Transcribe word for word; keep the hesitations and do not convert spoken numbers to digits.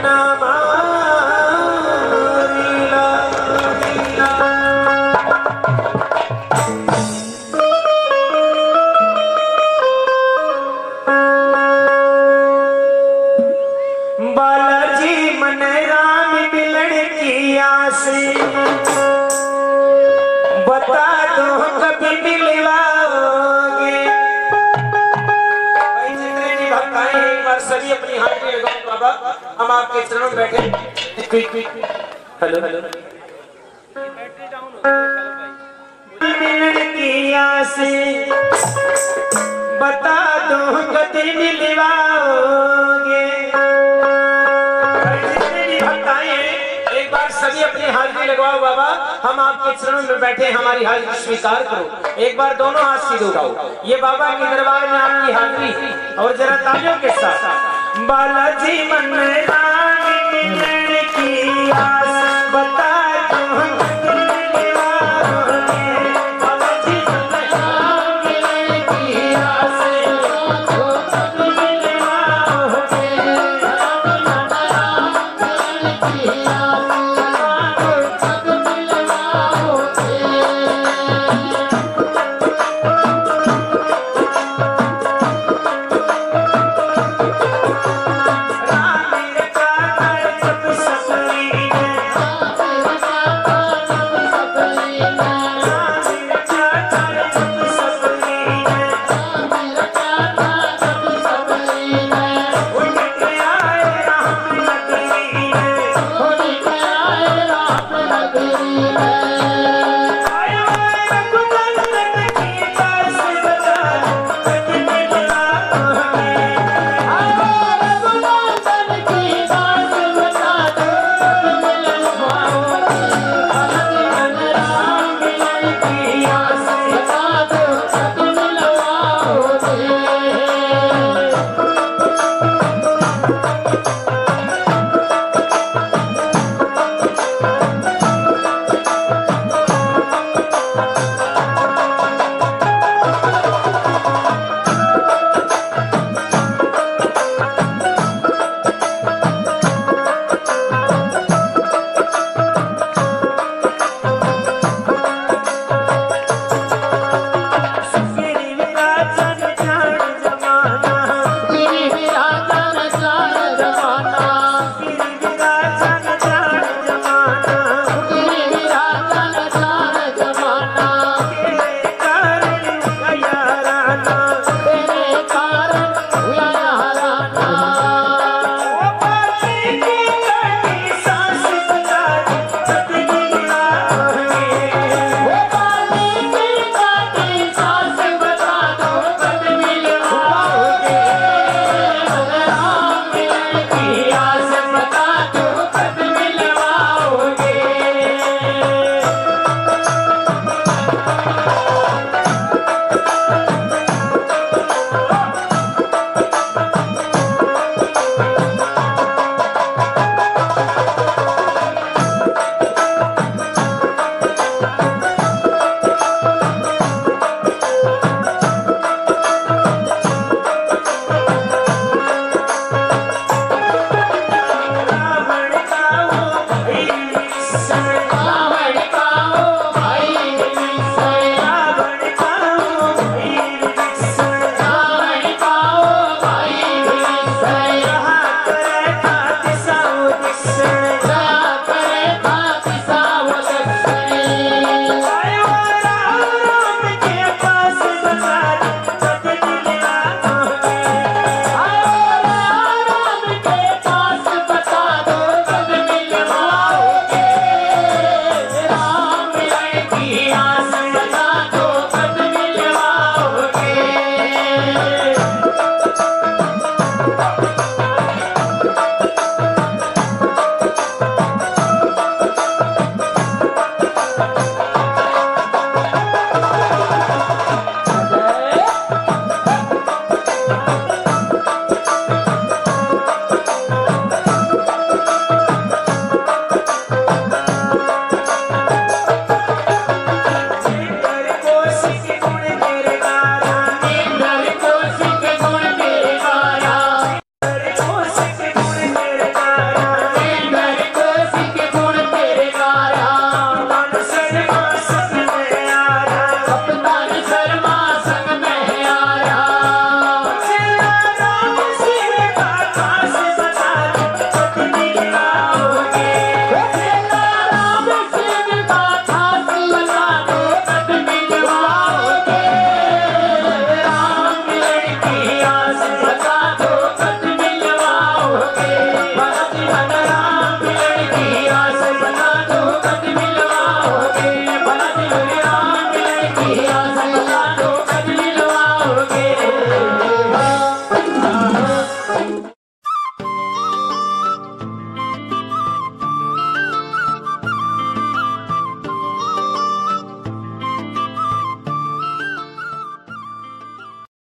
बिना बालाजी मन राम मिलन की आस बता दो कभी मिलवाओगे। भाई जितने भी भक्त आए एक बार सभी अपनी हाजिरी लगाओ बाबा, हम आपके चरणों में बैठे। हेलो हेलो बैटरी डाउन हो गई भाई। मिलन की आस बता दो कभी मिलवाओगे। सभी अपनी हाजिरी लगवाओ बाबा, हम आपके चरणों में बैठे, हमारी हाजिरी स्वीकार करो। एक बार दोनों हाथ सीधे उठाओ, ये बाबा के दरबार में आपकी हाजिरी, और जरा तालियों के साथ। बालाजी मन राम मिलन की आस बता दो बालाजी मन राम मिलन की आस